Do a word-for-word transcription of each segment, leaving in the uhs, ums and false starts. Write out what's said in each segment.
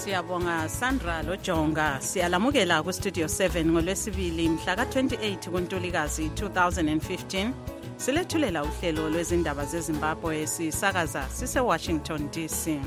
Siyabonga Sandra Lojonga. Siyalamukela ku Studio seven ngolwesibili mhla ka twenty-eight kuNtulikazi two thousand fifteen. Silethulela uhlelo lwezindaba zeZimbabwe sisakaza sise Washington D C.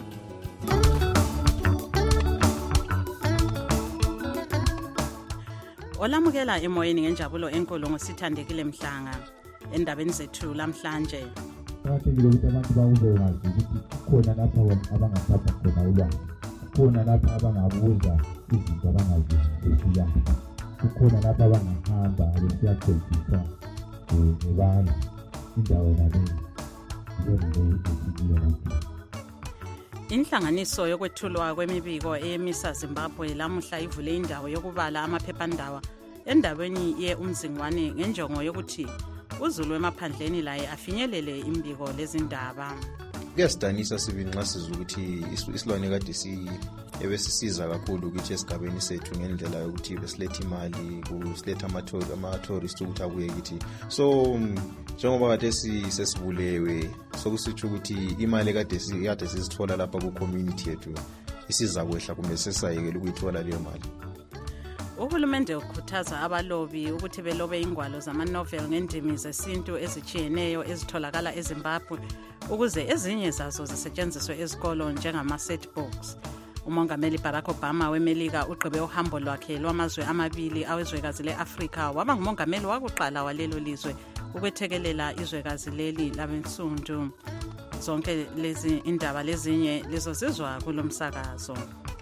Olamukela emoyeni ngenjabulo enkulu ngosithandekile Mhlanga endabeni zethu lamhlanje. Kuqakathekile ukuthi abantu bakubekwazi ukuthi kukhona lapha abangathatha khona ulwazi, kukhona lapha abangabuza izinto abangazizwisisa, kukhona lapha abangahamba besiyaqedisa ngebala indawo naleyo yona. Inhlanganiso yokwethulwa kwemibiko emisa Zimbabwe lamuhla ivule indawo yokubala amaphephandaba endaweni ye umzingwane ngenjongo yokuthi uZulu emaphandleni laye afinyelele imbiko lezindaba. Kuyasidanisa sibinxa sizwe ukuthi isilwane kade si ebesisiza kakhulu ukuthi esigabeni sethu ngendlela yokuthi besiletha imali kusiletha ama-tourist ukuthi abuye kithi. So njengoba kade sesibulewe sokusitsho ukuthi imali kade kade sizithola lapha ku-community yethu isiza kwehla kumbe sesayekela ukuyithola leyo mali. Uhulumende ukhuthaza abalobi ukuthi belobe ingwalo zama-novel ngendimi zesintu ezijiyeneyo ezitholakala eZimbabwe ukuze ezinye zazo zisetshenziswe ezikolo njengama-set books. Umongameli Barack Obama weMelika ugqibe uhambo lwakhe lwamazwe amabili awezwekazi le-Afrika waba ngumongameli wakuqala walelo lizwe ukwethekelela izwekazi leli labensundu. Zonke lezi indaba lezinye lizozizwa kulomsakazo.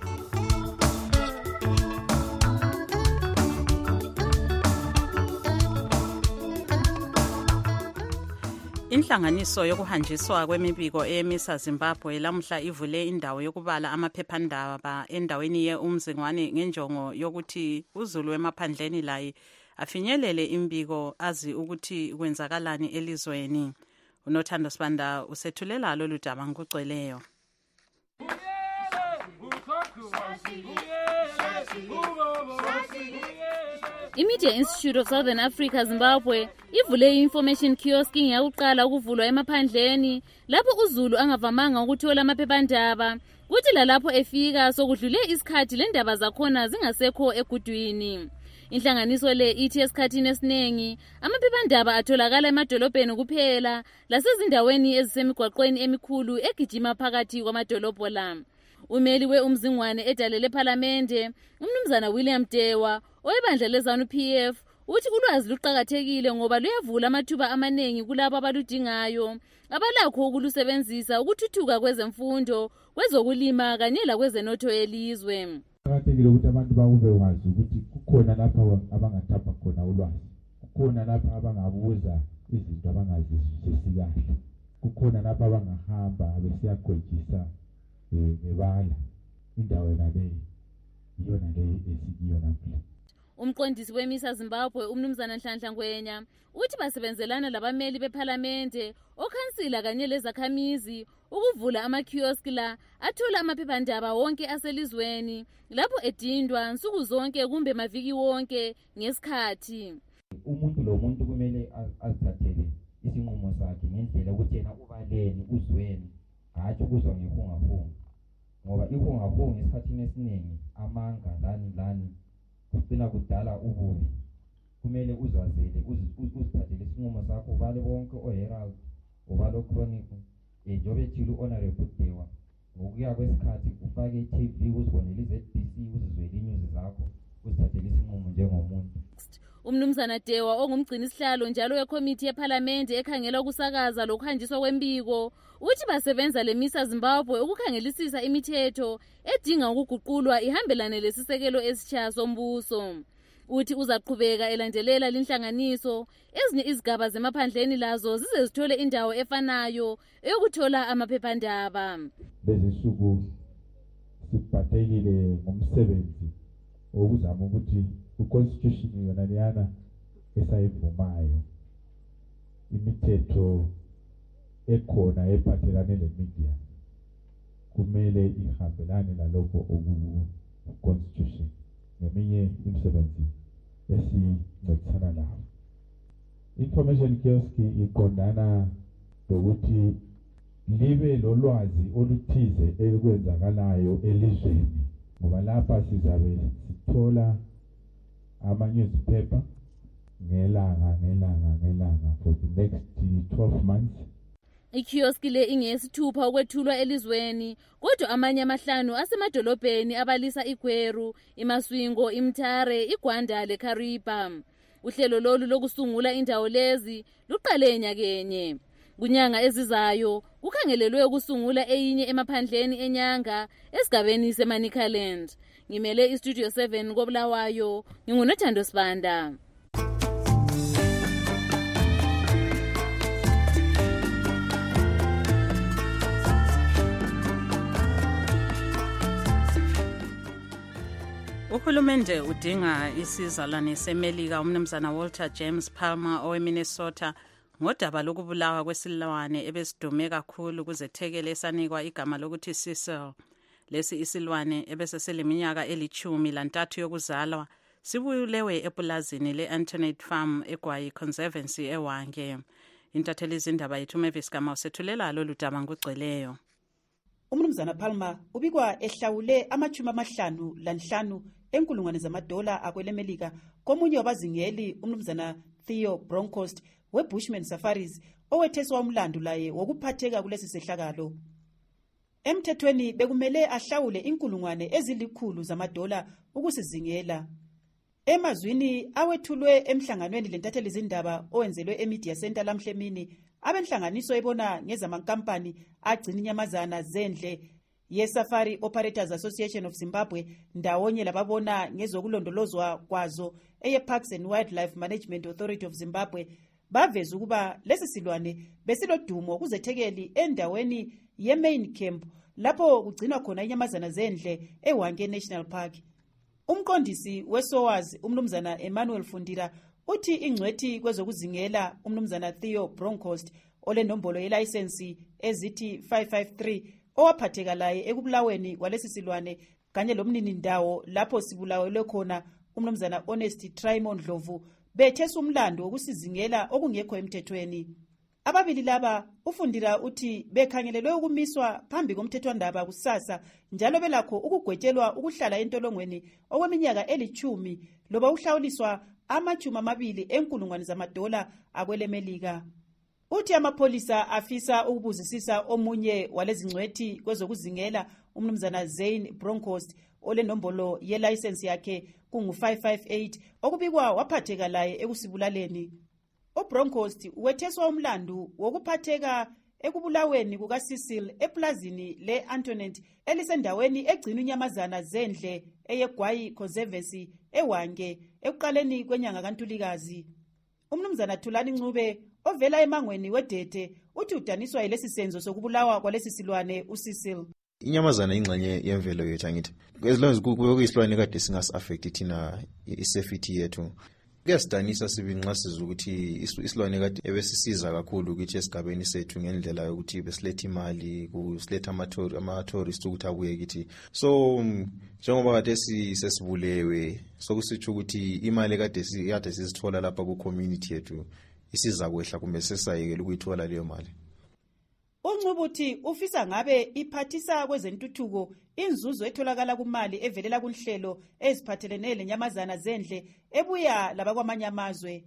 Inhlanganiso yokuhanjiswa kwemibiko emisa Zimbabwe lamuhla ivule indawo yokubala amaphephandaba endaweni ye umzingwane ngenjongo yokuthi uZulu emaphandleni laye afinyelele imbiko azi ukuthi kwenzakalani elizweni. Unothando Sibanda usethulela lolu daba ngokugcweleyo. iMedia Institute of Southern Africa Zimbabwe ivule information kiosk yakuqala ukuvulwa emaphandleni lapho uZulu angavamanga ukuthola amaphephandaba kuthi lalapho efika sokudlule isikhathi lendaba zakhona zingasekho egudwini. Inhlanganiso le ithi esikhathini esinengi amaphephandaba atholakala emadolobheni kuphela lasezindaweni ezisemigwaqweni emikhulu egijima phakathi kwamadolobho la. Umeli we umzingwane edalele parliamente umnumzana William Dewa oyebandla lezanu P F uthi ulwazi luqhakathekile ngoba luyavula amathuba amanengi kulabo abaludingayo abalakho ukulusebenzisa ukuthuthuka kwezemfundo kwezokulima kanye la kwezenotho yelizwe. Kuqakathekile ukuthi abantu bakubekwazi ukuthi kukhona lapha abangathatha khona ulwazi, kukhona lapha abangabuza izinto abangazizwisisi kahle, kukhona lapha abangahamba besiyaqedisa ngebala indawo naleyo yona leyo esikiyona phela. Umqondisi wemisa Zimbabwe umnumzana Nhlanhla Ngwenya uthi basebenzelana labameli beparlamente okhansila kanye lezakhamizi ukuvula ama-kiosk la athola amaphephandaba wonke aselizweni lapho edindwa nsuku zonke kumbe maviki wonke ngesikhathi. Umuntu lo muntu kumele azithathele isinqumo sakhe ngendlela ukuthi yena ubaleni uzweni hathi ukuzwa ngehungahunga ngoba ihungahunga esikhathini esiningi amanga lani lani kugcina kudala ububi. Kumele uzwazele uzithathele isinqumo sakho ubale bonke o-Herald ubale o-Chronicle njengoba ethile u-Honorable Dewa ngokuya kwesikhathi ufake i-T V uzibonele i-Z B C uzizwele inews zakho uzithathele isinqumo njengomuntu. Umnumzana Dewa ongumgcini isihlalo njalo wekomiti yeparlamente ekhangela ukusakaza lokuhanjiswa kwembiko uthi basebenza lemisa Zimbabwe ukukhangelisisa imithetho edinga ukuguqulwa ihambelane lesisekelo esitsha sombuso. Uthi uzaqhubeka elandelela linhlanganiso ezinye izigaba zemaphandleni lazo zize zithole indawo efanayo eyokuthola amaphephandaba. Lezisuku sibhatekile ngomsebenzi okuzama ukuthi uconstitution yona leyana esayivumayo imithetho ekhona ephathelane le-media kumele ihambelane nalokho oku-constitution ngeminye imisebenzi esincedisana nayo. Information kiosk iqondana lokuthi libe lolwazi oluthize elikwenzakalayo elizweni ngoba lapha sizabe sithola ama-newspaper ngelanga ngelanga ngelanga for the next twelve months. Ikioski le ingeyesithupha ukwethulwa elizweni, kodwa amanye amahlanu asemadolobheni abalisa iGweru, iMaswingo, iMtare, iGwanda leKaripa. Uhlelo lolu lokusungula indawo lezi luqale enyakenye. Kunyanga ezizayo kukhangelelwe ukusungula eyinye emaphandleni enyanga esigabeni seManicaland. Ngimele iStudio seven koBulawayo, ngingunothando Sibanda. Uhulumende udinga isizalwane seMelika umnumzana Walter James Palmer oweMinnesota ngodaba lokubulawa kwesilwane ebesidume kakhulu kuzethekele esanikwa igama lokuthi Cecil. Lesi isilwane ebeseseleminyaka elithumi lantathu yokuzalwa sibulewe epulazini le-Antoinette Farm eGwayi Conservancy eWange. Intatheli izindaba yethu Mavis Gama usethulela lolu daba ngokugcweleyo. Umnumzana Palmer ubikwa ehlawule amachumi amahlanu lanhlanu enkulungwane zamadola akwelemelika komunye wabazingeli umnumzana Theo Bronkhorst weBushman Safaris owetheswa umlando laye wokuphatheka kulesi sehlakalo. Emthethweni bekumele ahlawule inkulungwane ezilikhulu zamadola ukusizingela. Emazwini awethulwe emhlanganweni lentatheli izindaba owenzelwe eMedia Center lamhlemini, abenhlanganiso ebona ngezamankampani agcina inyamazana zendle yeSafari Operators Association of Zimbabwe ndawonye lababona ngezokulondolozwa kwazo eyeParks and Wildlife Management Authority of Zimbabwe baveza ukuba lesi silwane besilodumo kuzethekeli endaweni ye-main camp lapho kugcinwa khona inyamazana zendle eWange National Park. Umqondisi weSOAS umnumzana Emmanuel Fundira uthi ingcwethi kwezokuzingela umnumzana Theo Bronkhorst olenombolo yelicense ezithi five five three owaphatheka laye ekubulaweni kwalesi silwane kanye lomnini ndawo lapho sibulawelwe khona umnumzana Honest Trimon Dlovu bethesa umlando wokusizingela okungekho emthethweni. Ababili laba uFundira uthi bekhangelelwe ukumiswa phambi komthethwandaba kusasa njalo belakho ukugwetyelwa ukuhlala entolongweni okweminyaka elithumi loba uhlawuliswa amachumi amabili enkulungwane zamadola akwelemelika. Uthi amapholisa afisa ukubuzisisa omunye walezingcwethi kwezokuzingela umnumzana Zane Bronkhorst olenombolo yelicense yakhe kungu five five eight okubikwa waphatheka laye ekusibulaleni. uBronkhorst wetheswa umlando wokuphatheka ekubulaweni kukaCecil eplazini le-Antoinette elisendaweni egcina inyamazana zendle eyeGwayi Conservancy eWange ekuqaleni kwenyanga kaNtulikazi. Umnumzana Thulani Ncube ovela emangweni wedede uthi udaniswa yilesi senzo sokubulawa kwalesi silwane uCecil. Inyamazana ingxenye yemvelo yethu angithi. Ezilonge kuyisilwane kade singasi-affect thina isafety yethu. Kuyasidanisa sibinxa sizwe ukuthi isilwane kade ebesisiza kakhulu ukuthi esigabeni sethu ngendlela yokuthi besiletha imali kusiletha ama-tourist ukuthi abuye kithi. So njengoba kade sesibulewe sokusitsho ukuthi imali kade kade sizithola lapha ku-community yethu isiza kwehla kumbe sesayekela ukuyithola leyo mali. uNcube uthi ufisa ngabe iphathisa kwezentuthuko inzuzo etholakala kumali evelela kunhlelo eziphathelene lenyamazana zendle ebuya labakwamanye amazwe.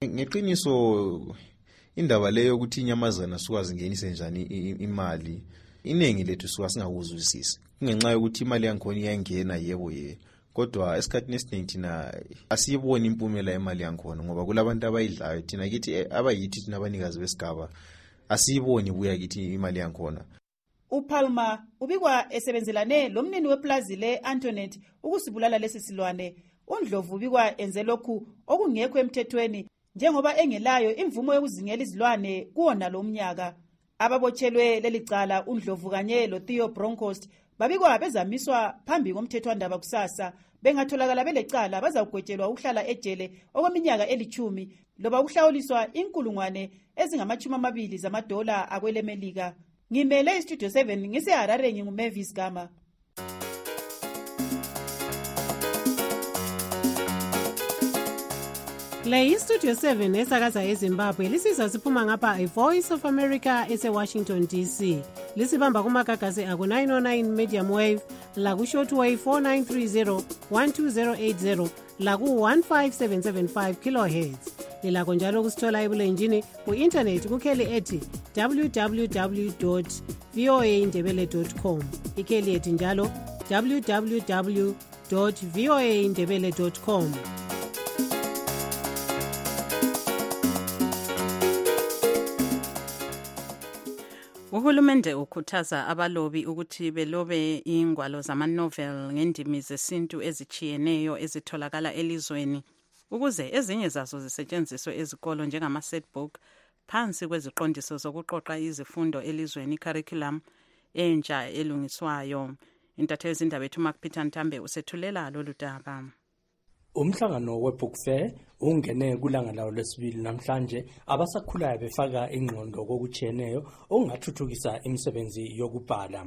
Ngeqiniso indaba leyo ukuthi inyamazana sikwazi ngenise njani imali iningi lethu sikwazi singakuzwisisi kungenxa yokuthi imali yankhona iyangena yebo ye kodwa esikhathini esiningi thina asiyiboni impumela yemali yankhona ngoba kulabantu abayidlayo thina kithi abayithi thina abanikazi besigaba asiyiboni buya kithi imali yankhona. uPalmer ubikwa esebenzelane lomnini weplazi le-Antoinette ukusibulala lesi silwane. uNdlovu ubikwa enze lokhu okungekho emthethweni njengoba engelayo imvumo yokuzingela izilwane kuwona lo mnyaka. Ababotshelwe lelicala uNdlovu kanye loTheo Bronkhorst babikwa bezamiswa phambi komthethwandaba kusasa bengatholakala belecala bazawugwetyelwa ukuhlala ejele okweminyaka elithumi loba ukuhlawuliswa inkulungwane ezingamachumi amabili zamadola akwelemelika. Ngimele iStudio seven ngiseHarare nginguMavis Gama. Le iStudio seven esakaza eZimbabwe lisizwa siphuma ngapha iVoice of America ese Washington D C. lisibamba kumagagasi aku nine oh nine medium wave, laku shortwave four nine three zero one two zero eight zero, laku one five seven seven five kilohertz. Lilakho njalo kusithola ebulenjini ku-internet kukheli ethi w w w dot v o a indebele dot com, ikheli ethi njalo w w w dot v o a indebele dot com. Uhulumende ukhuthaza abalobi ukuthi belobe ingwalo zamanovel ngendimi zesintu ezichiyeneyo ezitholakala elizweni ukuze ezinye zazo zisetshenziswe ezikolo njengama-setbook phansi kweziqondiso zokuqoqa izifundo elizweni curriculum entsha elungiswayo. Intatheli zindaba ethu Mark Peter Ntambe usethulela lolu daba. Umhlangano we-Book Fair ungene kulanga lawo lesibili namhlanje, abasakhulayo befaka ingqondo kokuchiyeneyo okungathuthukisa imisebenzi yokubhala.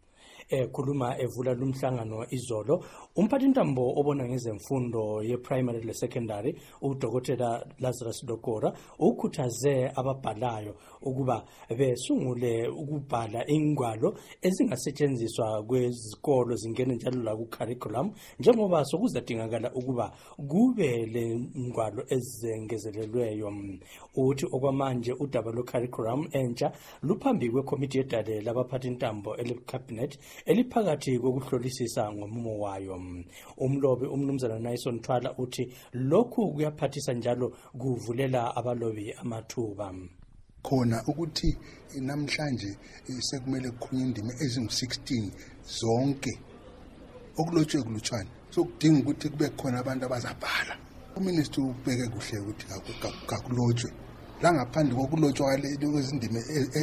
Ekhuluma evula lumhlangano izolo, umphathintambo obona ngezemfundo ye-primary le-secondary udokotela Lazarus Dokora ukhuthaze ababhalayo ukuba besungule ukubhala ingwalo ezingasetshenziswa kwezikolo zingene njalo la ku-curriculum, njengoba sokuzadingakala ukuba kube le ngwalo ezengezelelweyo. Uthi okwamanje udaba lo-curriculum entsha luphambi kwekomiti yedale labaphathintambo ele-cabinet eliphakathi kokuhlolisisa ngomumo wayo. Umlobi umnumzana Naison Thwala uthi lokhu kuyaphathisa njalo kuvulela abalobi amathuba. Khona ukuthi namhlanje sekumele kukhulunywe indimi ezingu sixteen zonke okulotshwe kulutshwana, so kudinga ukuthi kube khona abantu abazabhala. Uminister ubheke kuhle ukuthi kakulotshwe la ngaphandle kokulotshwa kwezindimi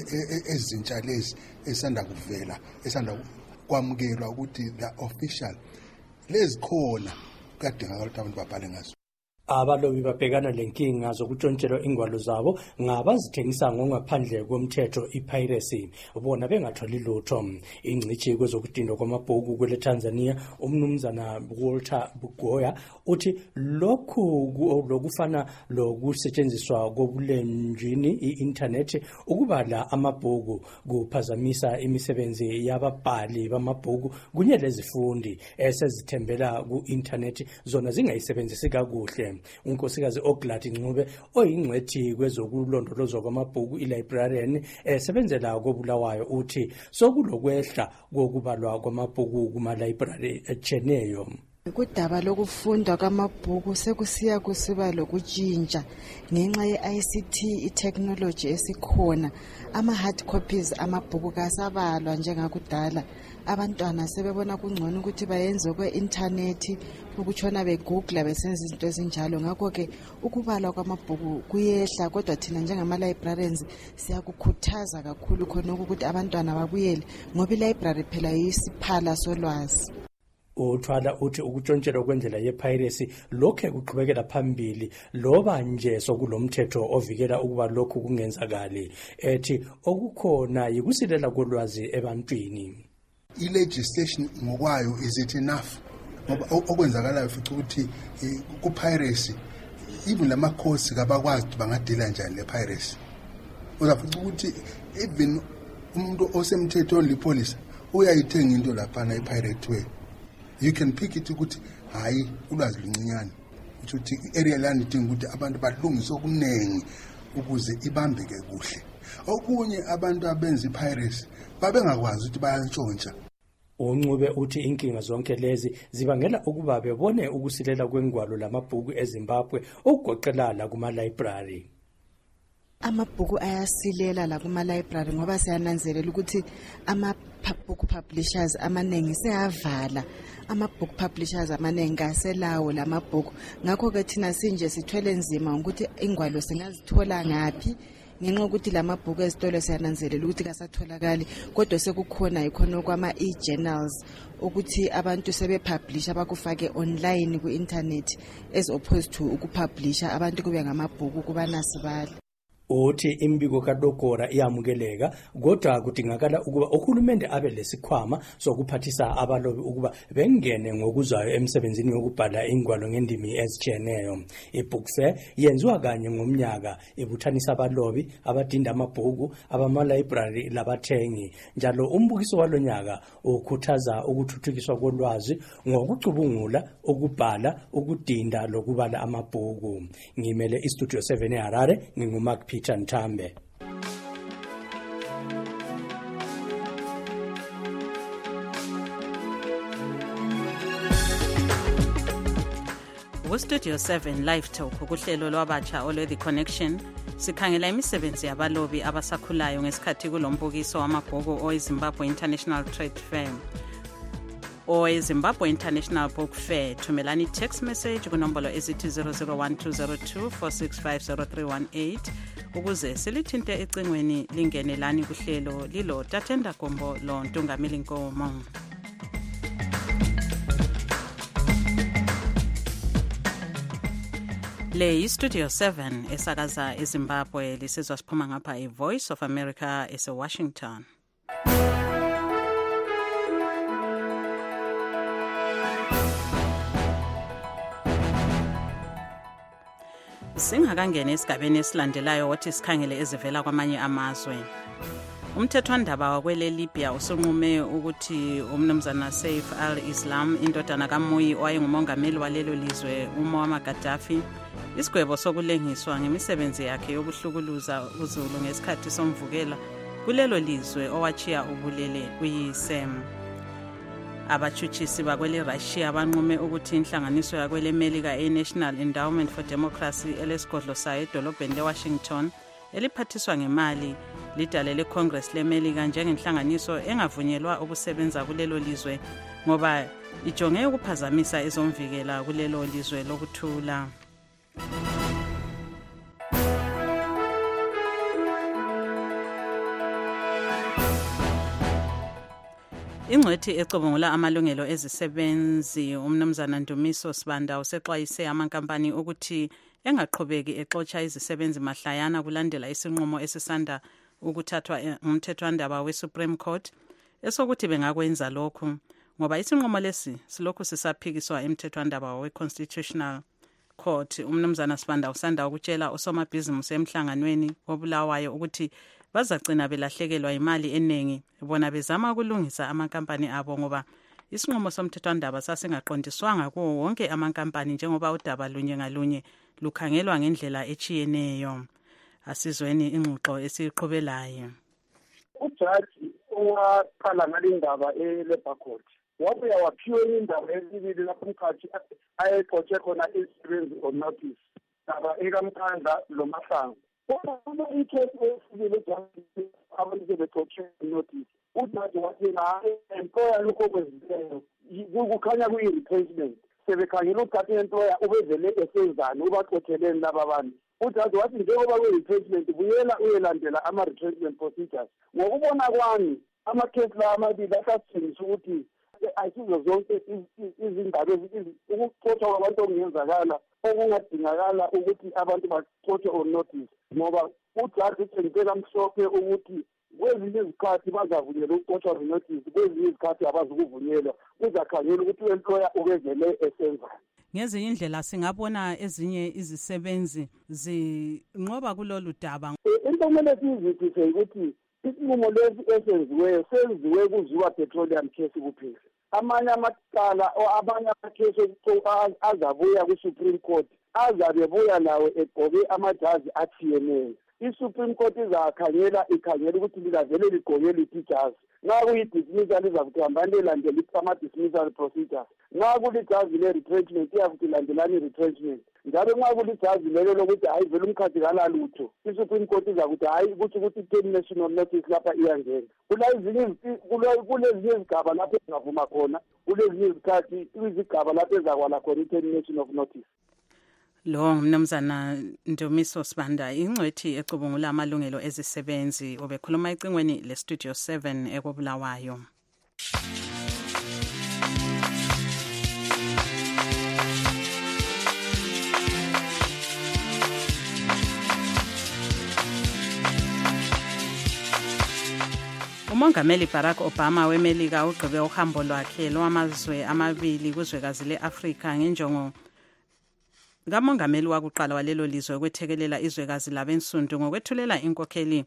ezintsha lezi esanda kuvela esanda kwamukelwa ukuthi the official lezi khona kuyadingakala ukuthi abantu babhale ngazo. Abalobi babhekana lenkinga zokuntshontshelwa ingwalo zabo ngabazithengisa ngokungaphandle komthetho i-piracy, bona bengatholi lutho. Ingcithi kwezokudindwa kwamabhuku kwele Tanzania umnumzana Walter Bugoya uthi lokhu lokufana lokusetshenziswa kobulenjini i-internet ukubala amabhuku kuphazamisa imisebenzi yababhali bamabhuku kunye lezifundi esezithembela ku-internet zona zingayisebenzisi kakuhle. Unkosikazi Oglati Ncube oyingcwethi kwezokulondolozwa kwamabhuku i-librarian esebenzela koBulawayo uthi sokulokwehla kokubalwa kwamabhuku kuma-library echeneyo. Kudaba lokufundwa kwamabhuku sekusiya kusiba lokutshintsha ngenxa ye-I C T i-technology esikhona. Ama-hard copies amabhuku kasabalwa njengakudala. Abantwana sebebona kungcono ukuthi bayenze kwe-internet ukutshona begoogle besenza izinto ezinjalo. Ngakho-ke ukubalwa kwamabhuku kuyehla, kodwa thina njengama-librarians siyakukhuthaza kakhulu khona ukuthi abantwana babuyele ngoba i-library phela yisiphala solwazi. Uthwala uthi ukutshontshelwa kwendlela ye-piracy lokhe kuqhubekela phambili loba nje sokulomthetho ovikela ukuba lokhu kungenzakali. Ethi okukhona yikusilela kolwazi ebantwini. I-legislation ngokwayo is it enough? Ngoba okwenzakalayo futhi ukuthi ku-piracy even lamakhosi kabakwazi ukuthi bangadila njani le-piracy. Uzafuthi ukuthi even umuntu osemthethweni lipolice uyayithenga into laphana i-pirate way. You can pick it ukuthi hayi ulwazi luncinyane ukuthi i-area land idinga ukuthi abantu balungise okunengi ukuze ibambeke kuhle. Okunye abantu abenza i-piracy babengakwazi ukuthi bayantshontsha. Uncube uthi inkinga zonke lezi zibangela ukuba bebone ukusilela kwengwalo lamabhuku eZimbabwe okugoqela la kuma-library. Amabhuku ayasilela la kuma-library ngoba siyananzelela ukuthi ama-book publishers amaningi seyavala. Ama-book publishers amaningi aselawo lamabhuku. Ngakho-ke thina sinje sithwele nzima ukuthi ingwalo singazithola ngaphi ngenxa ukuthi lamabhuku ezitolo siyananzelela ukuthi kasatholakali, kodwa sekukhona ikhona kwama e-journals ukuthi abantu sebepublisha bakufake online ku-internet as opposed to ukupublisha abantu kube ngamabhuku kuba nasibala. uthi imbiko kaDokora iyamukeleka kodwa kudingakala ukuba uhulumende abe lesikhwama sokuphathisa abalobi ukuba bengene ngokuzayo emsebenzini yokubhala ingwalo ngendimi ezitshiyeneyo. I-book fair yenziwa kanye ngomnyaka ibuthanisa abalobi abadinda amabhuku abamalibrary labathengi. Njalo umbukiso walonyaka ukhuthaza ukuthuthukiswa kolwazi ngokucubungula, ukubhala, ukudinda lokubala amabhuku. Ngimele iStudio seven eHarare, nginguMark Peter Ntambe. Studio seven Live Talk ukuhlelo lwabatsha olwe The Connection sikhangela imisebenzi yabalobi abasakhulayo ngesikhathi kulombukiso wamabhuku oweZimbabwe International Trade Fair. oweZimbabwe International Book Fair. Thumelani text message kunombolo ezithi zero zero one two zero two four six five zero three one eight ukuze silithinte ecingweni lingenelani kuhlelo lilo Tatenda Gombo lo Ntungamili Nkomo. Le Studio seven esakaza eZimbabwe lisizwa siphuma ngapha iVoice of America ese Washington. Singakangena esigabeni esilandelayo wathi sikhangele ezivela kwamanye amazwe. Umthethwandaba wakwele Libya usunqume ukuthi umnumzana Saif al-Islam indodana kaMuyi owayengumongameli walelo lizwe uMuammar Gaddafi isigwebo sokulengiswa ngemisebenzi yakhe yokuhlukuluza uZulu ngesikhathi somvukela kulelo lizwe owachiya ubulele uyise. Abachutshisi bakwele Russia banqume ukuthi inhlanganiso yakwele Melika e-National Endowment for Democracy elesigodlo sayo edolobheni leWashington eliphathiswa ngemali lidalele Congress leMelika njengenhlanganiso engavunyelwa ukusebenza kulelo lizwe ngoba ijonge ukuphazamisa ezomvikela kulelo lizwe lokuthula. Ingcwethi ecubungula amalungelo ezisebenzi umnumzana Ndumiso Sibanda usexwayise amankampani ukuthi engaqhubeki exotsha izisebenzi mahlayana kulandela isinqumo esisanda ukuthathwa umthethwandaba weSupreme Court esokuthi bengakwenza lokhu ngoba isinqumo lesi silokhu sisaphikiswa emthethwandaba weConstitutional Court. Umnumzana Sibanda usanda ukutshela osomabhizinisi emhlanganweni wobulawayo ukuthi bazagcina belahlekelwa imali enengi bona bezama ukulungisa amankampani abo ngoba isinqumo somthethwandaba sasingaqondiswanga kuwo wonke amankampani njengoba udaba lunye ngalunye lukhangelwa ngendlela echiyeneyo. Asizweni ingxoxo esiqhubelayo. Ujaji owaqala ngalindaba eLabour Court wabuya waphiwe indaba esibili lapho umkhathi ayexotshe khona isebenzi on notice daba ekamkhandla loMahlangu. Uma ikhesi esibili ujaji abantu bexotshe notice ujaji wathi hayi employer lokho kwezileyo kukhanya kuyi-replacement sebekhangela ukuthi employer ubevele esenzani ubaxotheleni laba bantu. Ujaji wathi njengoba kuyi-replacement buyela uyelandela ama-replacement procedures. Ngokubona kwami amakhesi la amabili asasitshengisa ukuthi ayisizo zonke izindaba ukuxotsha kwabantu okungenzakala okungadingakala ukuthi abantu baxotshe on notice ngoba ujaji utshengise kamhlophe ukuthi kwezinye izikhathi bazavunyelwa ukuxotsha on notice kwezinye izikhathi abazukuvunyelwa kuzakhangela ukuthi u-employer ubevele esenzani. Ngezinye indlela singabona ezinye izisebenzi zinqoba kulolu daba. Into kumele sizithise ukuthi isinqumo lesi esenziweyo senziwe kuziwa petroleum case kuphela. Amanye amacala abanye amakhesi azabuya ku-Supreme Court azabe buya nawo egqoke amajazi athiyeneyo. I-Supreme Court izakhangela ikhangela ukuthi lizavele ligqoke liphi ijazi. Nxa kuyi-dismissal izakuthi hambani lilandele ama-dismissal procedures. Nxa kulijazi le-retrenchment iyakuthi landelani i-retrenchment. Njalo nxa kulijazi lelo lokuthi hayi vele umkhathi kalalutho i-Supreme Court izakuthi hayi ukuthi ukuthi termination of notice lapha iyangena. Kulezinye izigaba lapho ezingavuma khona, kulezinye izikhathi izigaba lapho ezakwala khona i-termination of notice. Lo mnumzana Ndumiso Sibanda ingcwethi ecubungula amalungelo ezisebenzi obekhuluma ecingweni le Studio seven ekobulawayo. Umongameli Barack Obama weMelika ugqibe uhambo lwakhe lwamazwe amabili kuzwekazi le-Afrika ngenjongo kamongameli wakuqala walelo lizwe ukwethekelela izwekazi labensundu ngokwethulela inkokheli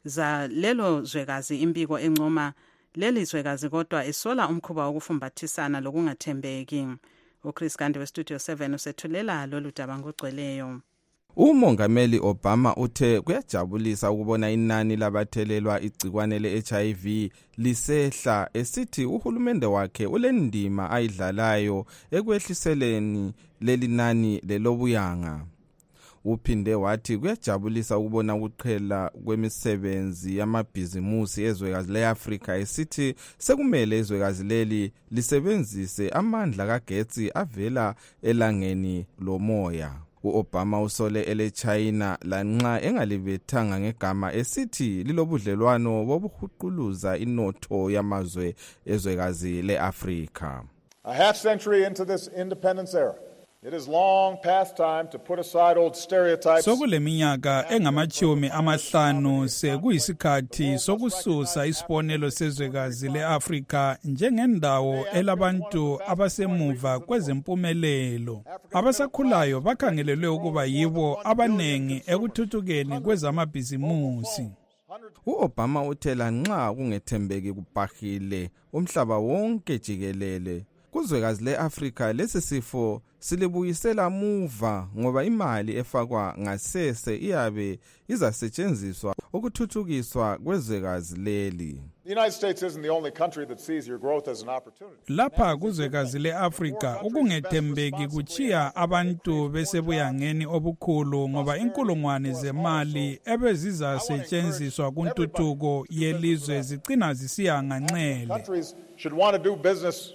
za lelo zwekazi impiko encoma leli zwekazi kodwa esola umkhuba wokufumbathisana lokungathembeki. uChris Gandhi westudio seven usethulela lolu daba ngogcweleyo. Umongameli Obama uthe kuyajabulisa ukubona inani labathelelwa igcikwane le-H I V lisehla, esithi uhulumende wakhe ulendima ayidlalayo ekwehliseleni leli nani lelobuyanga. Uphinde wathi kuyajabulisa ukubona ukuqhela kwemisebenzi yamabhizimusi ezwekazi le-Afrika, esithi sekumele izwekazi leli lisebenzise amandla kagetsi avela elangeni lomoya. U-Obama usole ele-China lanxa engalibethanga ngegama, esithi lilobudlelwano bobuhuquluza inotho yamazwe ezwekazi le-Afrika. A half century into this independence era, it is long past time to put aside old stereotypes. Sokuleminyaka engamachumi amahlanu sekuyisikhathi sokususa isibonelo sezwekazi le-Afrika njengendawo elabantu abasemuva kwezempumelelo. Abasakhulayo bakhangelelwe ukuba yibo abanengi ekuthuthukeni kwezamabhizimusi. U-Obama uthela nxa kungethembeki kubhahile umhlaba wonke jikelele, kuzwekazi le-Afrika lesi sifo silibuyisela muva ngoba imali efakwa ngasese iyabe izasetshenziswa ukuthuthukiswa kwezwekazi leli. The United States isn't the only country that sees your growth as an opportunity. Lapha kuzwekazi le-Afrika ukungethembeki kuchiya abantu besebuyangeni obukhulu ngoba inkulungwane zemali ebezizasetshenziswa kuntuthuko yelizwe zigcina zisiya nganxele. Countries should want to do business.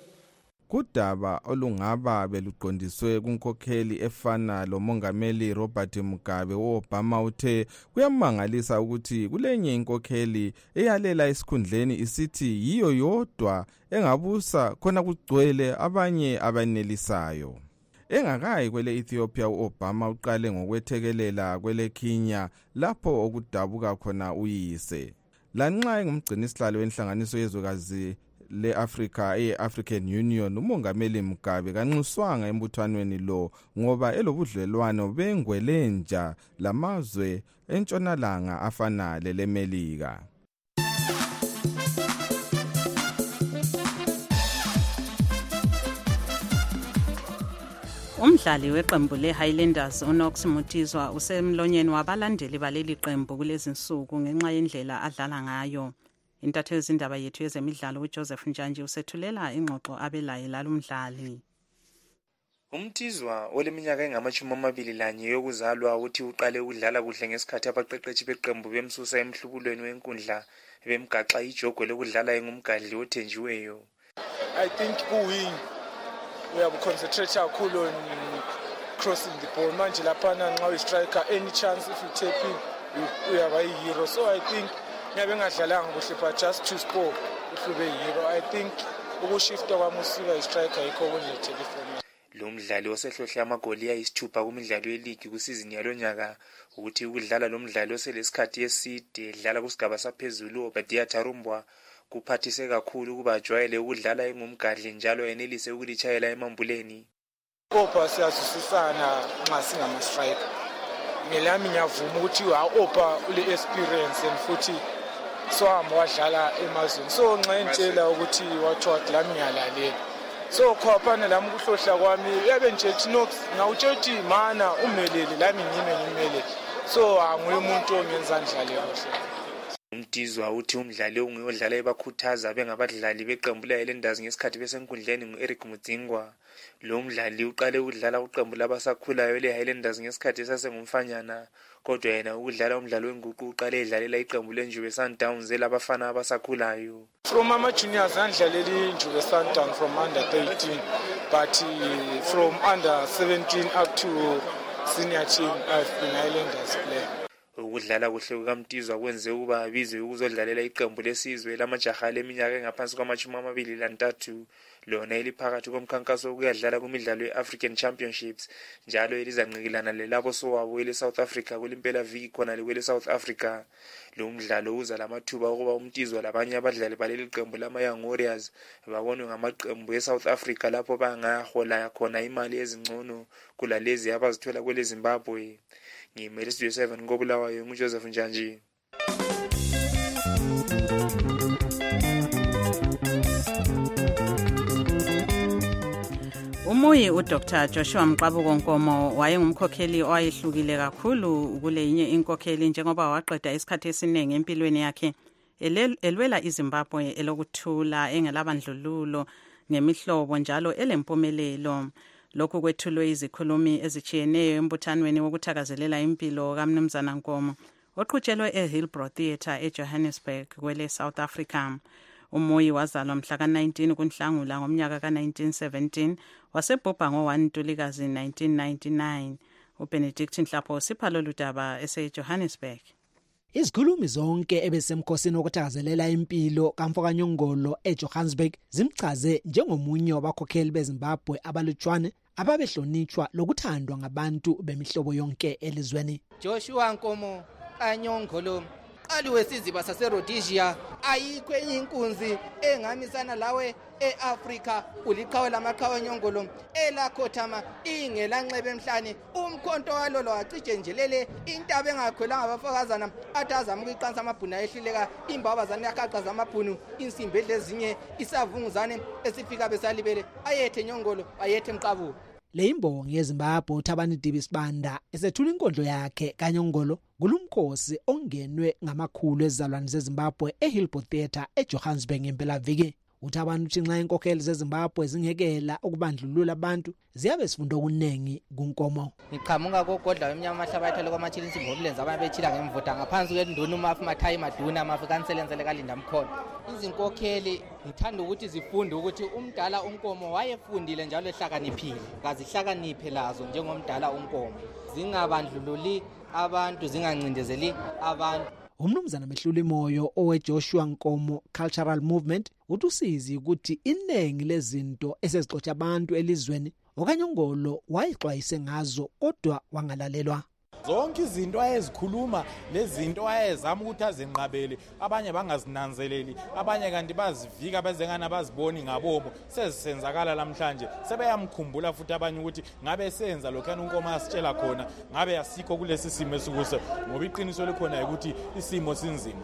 Kudaba olungaba beluqondiswe kunkokheli efana lomongameli Robert Mugabe, u-Obama uthe kuyamangalisa ukuthi kulenye inkokheli eyalela esikhundleni isithi yiyo yodwa engabusa khona kugcwele abanye abanelisayo. Engakayi kwele Ethiopia, u-Obama uqale ngokwethekelela kwele Kenya lapho okudabuka khona uyise. Lanxa engumgcinisihlalo wenhlanganiso yezwekazi le-Afrika e-African Union, umongameli Mugabe kanxuswanga embuthwanweni lo ngoba elobudlelwano bengwelenja lamazwe entshonalanga afana lelemelika. Umdlali weqembu le-Highlanders uKnox Mutizwa usemlonyeni wabalandeli baleli qembu kulezi nsuku ngenxa yendlela adlala ngayo. Intatheli zindaba yethu yezemidlalo uJoseph Njanji usethulela ingxoxo abelaye lalumdlali. Umtizwa oleminyaka engamachumi amabili lanye yokuzalwa uthi uqale ukudlala kuhle ngesikhathi abaqeqeshi beqembu bemsusa emhlubulweni wenkundla bemgaxa ijogwe lokudlala engumgadli othenjiweyo. I think kuwin we have concentrated kakhulu on crossing the ball. Manje laphana nxa uyi striker, any chance if you take in we are a hero. So I think ngabe ngadlalanga kuhle but just to score uhlube hero. I think ukushifta kwamusika istriker yikho kunethele for me. Lo mdlali osehlohle amagoli ayisithupha kumidlalo yeligi kusizini yalonyaka ukuthi ukudlala lo mdlali oselesikhathi eside dlala kusigaba saphezulu Obadiah Tarumbwa kuphathise kakhulu ukuba ajwayele ukudlala engumgadli njalo enelise ukulitshayela emambuleni. Opa siyazwisisana nxa singama striker. Ngelami ngiyavuma ukuthi ha-Opa ule experience and futhi so hamba wadlala emazweni. So nxa entshela ukuthi wathiwa lami ngiyalalela. So khwaphana lami ukuhlohla kwami yabe nje Knox ngawutshethi mana umelele lami ngime ngimele. So anguye umuntu ongenza ndlale kahle. Umtizwa uthi umdlali ongiyodlala ebakhuthaza bengabadlali beqembu le-Highlanders ngesikhathi besenkundleni ngu-Eric Mudzingwa. Lo mdlali uqale ukudlala uqembu labasakhulayo le-Highlanders ngesikhathi esasengumfanyana, kodwa yena ukudlala umdlalo wenguqu uqale edlalela iqembu leNjuve Sundowns elabafana abasakhulayo. From ama juniors andlaleli iNjuve Sundowns from under thirteen, but uh, from under seventeen up to senior team I've been Highlanders player. ukudlala kuhle kukaMtizwa kwenze ukuba abizwe ukuzodlalela iqembu lesizwe lamajaha leminyaka engaphansi kwamashumi amabili lantathu lona eliphakathi komkhankaso wokuyadlala kumidlalo ye-African Championships njalo elizanqikilana lelabo sowabo ele-South Africa kulimpela viki khona likwele South Africa. Lo mdlalo uza lamathuba ukuba uMtizwa labanye abadlali baleli qembu lama-Young Warriors babonwe ngamaqembu e-South Africa lapho bangahola khona imali ezingcono kulalezi abazithola kwele Zimbabwe. Ngimele Studio seven ngobulawayo nguJoseph Njanji. Umuyi uDr Joshua Mqabuko Nkomo wayengumkhokheli owayehlukile kakhulu kule inye inkokheli njengoba waqeda isikhathi esiningi empilweni yakhe elwela iZimbabwe elokuthula engelabandlululo ngemihlobo njalo elempumelelo. Lokhu kwethulwe izikhulumi ezichiyeneyo embuthanweni wokuthakazelela impilo kaMnumzana Nkomo oqhutshelwe eHillbrow Theatre eJohannesburg kwele South Africa. Umuyi wazalwa mhla ka nineteen kuNhlangula ngomnyaka ka nineteen seventeen wasebhubha ngo one Ntulikazi nineteen ninety-nine. uBenedict Nhlapho sipha lolu daba eseJohannesburg. Izikhulumi zonke ebesemkhosini wokuthakazelela impilo kaMfoka Nyongolo eJohannesburg zimchaze njengomunye wabakhokheli beZimbabwe abalutshwane ababehlonitshwa lokuthandwa ngabantu bemihlobo yonke elizweni. Joshua Nkomo kaNyongolo qaliwe siziba saseRhodesia ayikho enye inkunzi engamisana lawe eAfrika uliqhawe lamaqhawe Nyongolo elakhothama ingelanxebe emhlane umkhonto walolo wacije njelele intaba engakhwelanga abafokazana athazama ukuqansa amabhunu ehlileka imbabazana yaqaqaza amabhunu insimbi edlezinye isavunguzane esifika besalibele ayethe Nyongolo ayethe Mqabuko. Le imbongo yeZimbabwe uThabani Dibisibanda esethula inkondlo yakhe kaNyongolo kulumkhosi ongenwe ngamakhulu ezizalwane zeZimbabwe eHillbrow Theatre eJohannesburg ngempela viki. Uthabani uthi nxa inkokheli zeZimbabwe zingekela ukubandlulula abantu ziyabe sifunda okuningi kuNkomo. Ngiqhamuka kogodla wemnyama amahlabathi lokwamachila insimbi ngobulenzi ababechila ngemvuta ngaphansi kwenduna umafu mathayi maduna amafu kanselenzele kalinda mkhono. Izinkokheli ngithanda ukuthi zifunde ukuthi umdala uNkomo wayefundile njalo ehlakaniphile kazihlakaniphe lazo njengomdala uNkomo zingabandlululi abantu zingancindezeli abantu. Umnumzana Mehluli Moyo oweJoshua Nkomo Cultural Movement utusizi ukuthi inengi lezinto esezixotsha abantu elizweni okaNyongolo wayixwayise ngazo kodwa wangalalelwa. Zonke izinto ayezikhuluma lezinto ayezama ukuthi azenqabele abanye bangazinanzeleli abanye kanti bazivika bezengana baziboni ngabomo sezisenzakala namhlanje sebeyamkhumbula futhi abanye ukuthi ngabe senza lokho uNkomo asitshela khona ngabe yasikho kulesi simo esikuse ngoba iqiniso likhona ukuthi isimo sinzima.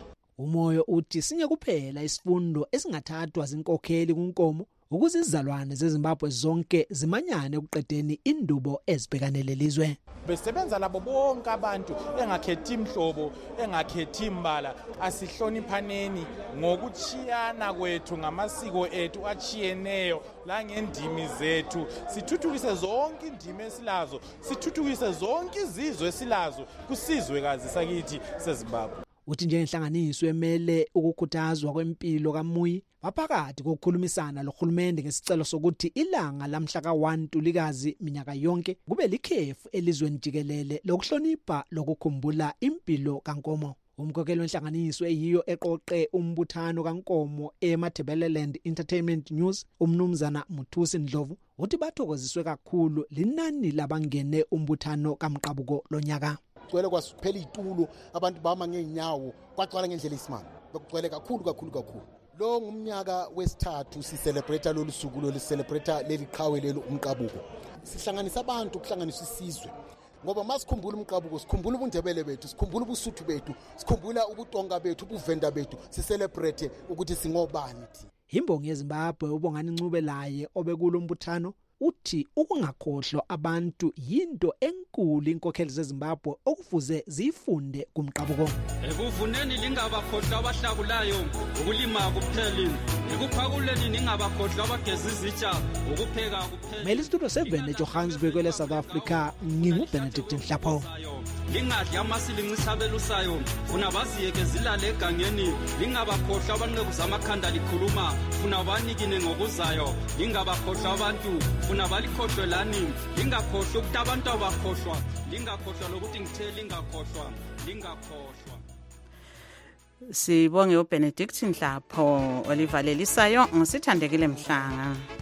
Umoyo uthi sinye kuphela isifundo esingathathwa zinkokheli kuNkomo ukuze izizalwane zeZimbabwe zonke zimanyane ukuqedeni indubo ezibhekanele lizwe. Besebenza labo bonke abantu engakhethi imhlobo engakhethi imbala asihloniphaneni ngokuchiyana kwethu ngamasiko ethu achiyeneyo la ngendimi zethu sithuthukise zonke indimi esilazo sithuthukise zonke izizwe esilazo kusizwekazi sakithi seZimbabwe. Uthi njengenhlanganiso emele ukukhuthazwa kwempilo kaMuyi baphakathi kokukhulumisana loHulumende ngesicelo sokuthi ilanga lamhla ka one Ntulikazi minyaka yonke kube likhefu elizweni jikelele lokuhlonipha lokukhumbula impilo kaNkomo. Umkhokheli wenhlanganiso eyiyo eqoqe umbuthano kaNkomo eMatabeleland Entertainment News umnumzana Muthusi Ndlovu uthi bathokoziswe kakhulu linani labangene umbuthano kaMqabuko lonyaka. Kugcwele kwasiphela itulo abantu bama ngeenyawo kwaqala ngendlela isimanga bekugcwele kakhulu kakhulu kakhulu. Lo ngumnyaka wesithathu si celebrate lolu suku lo celebrate leli qhawe lelo uMqabuko. Sihlanganisa abantu ukuhlanganisa isizwe. Ngoba masikhumbula uMqabuko sikhumbula ubundebele bethu sikhumbula ubusuthu bethu sikhumbula ubutonga bethu ubuvenda bethu si celebrate ukuthi singobani. Imbongi yeZimbabwe uBongani Ncube laye obekulo mbuthano uthi ukungakhohlwa abantu yinto enkulu inkokheli zeZimbabwe okufuze zifunde kuMqabuko. Ekuvuneni lingabakhohlwa abahlakulayo ukulima kuphela ekuphakuleni ningabakhohlwa abageza izitsha ukupheka kuphela. Mele Studio seven eJohannesburg kwele South Africa nginguBenedict Nhlapho. Lingadli amasilinci abelusayo funa baziyeke zilale egangeni lingabakhohlwa abanqeku zamakhanda likhuluma funa banikine ngokuzayo lingabakhohlwa abantu funa balikhohlwe lani lingakhohlwa ukuthi abantu abakhohlwa lingakhohlwa lokuthi ngithe lingakhohlwa lingakhohlwa. Sibonge uBenedict Ndlapho olivalelisayo ngosithandekile Mhlanga.